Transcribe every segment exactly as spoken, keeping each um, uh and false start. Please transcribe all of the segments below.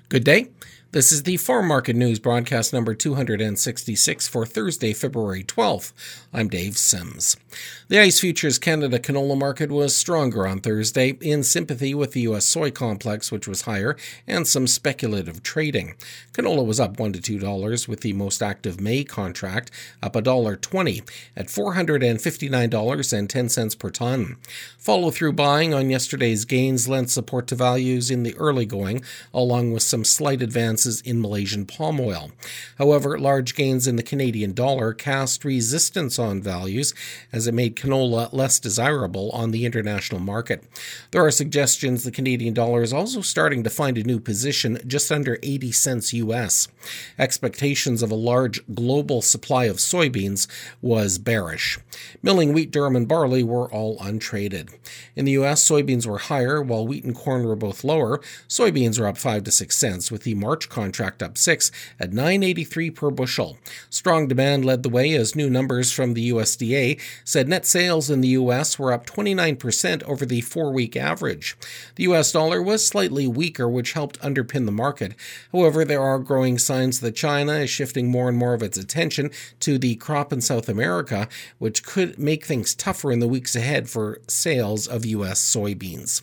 Good day. This is the Farm Market News broadcast number two hundred sixty-six for Thursday, February twelfth. I'm Dave Sims. The ICE Futures Canada canola market was stronger on Thursday, in sympathy with the U S soy complex, which was higher, and some speculative trading. Canola was up one to two dollars, with the most active May contract up one dollar twenty at four hundred fifty-nine dollars and ten cents per ton. Follow-through buying on yesterday's gains lent support to values in the early going, along with some slight advances in Malaysian palm oil. However, large gains in the Canadian dollar cast resistance on values as it made canola less desirable on the international market. There are suggestions the Canadian dollar is also starting to find a new position just under eighty cents U S. Expectations of a large global supply of soybeans was bearish. Milling wheat, durum, and barley were all untraded. In the U S, soybeans were higher, while wheat and corn were both lower. Soybeans were up five to six cents, with the March contract up six at nine eighty-three per bushel. Strong demand led the way as new numbers from the U S D A said net sales in the U S were up twenty-nine percent over the four-week average. The U S dollar was slightly weaker, which helped underpin the market. However, there are growing signs that China is shifting more and more of its attention to the crop in South America, which could make things tougher in the weeks ahead for sales of U S soybeans.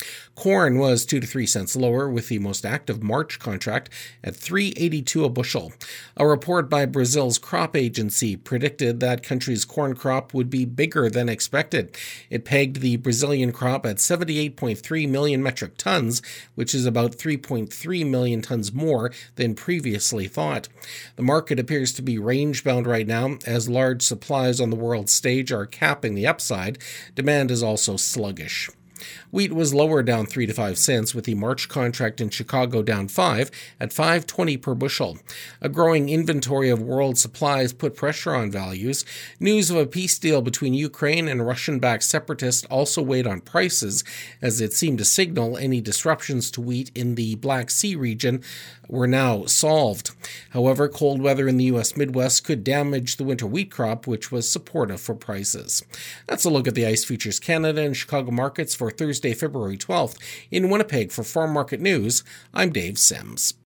Corn was two to three cents lower, with the most active March contract at three eighty-two a bushel. A report by Brazil's crop agency predicted that country's corn crop would be bigger than expected. It pegged the Brazilian crop at seventy-eight point three million metric tons, which is about three point three million tons more than previously thought. The market appears to be range-bound right now, as large supplies on the world stage are capping the upside. Demand is also sluggish. Wheat was lower, down three to five cents, with the March contract in Chicago down five at five twenty per bushel. A growing inventory of world supplies put pressure on values. News of a peace deal between Ukraine and Russian-backed separatists also weighed on prices, as it seemed to signal any disruptions to wheat in the Black Sea region were now solved. However, cold weather in the U S Midwest could damage the winter wheat crop, which was supportive for prices. That's a look at the ICE Futures Canada and Chicago markets for Thursday, February twelfth. In Winnipeg, for Farm Market News, I'm Dave Sims.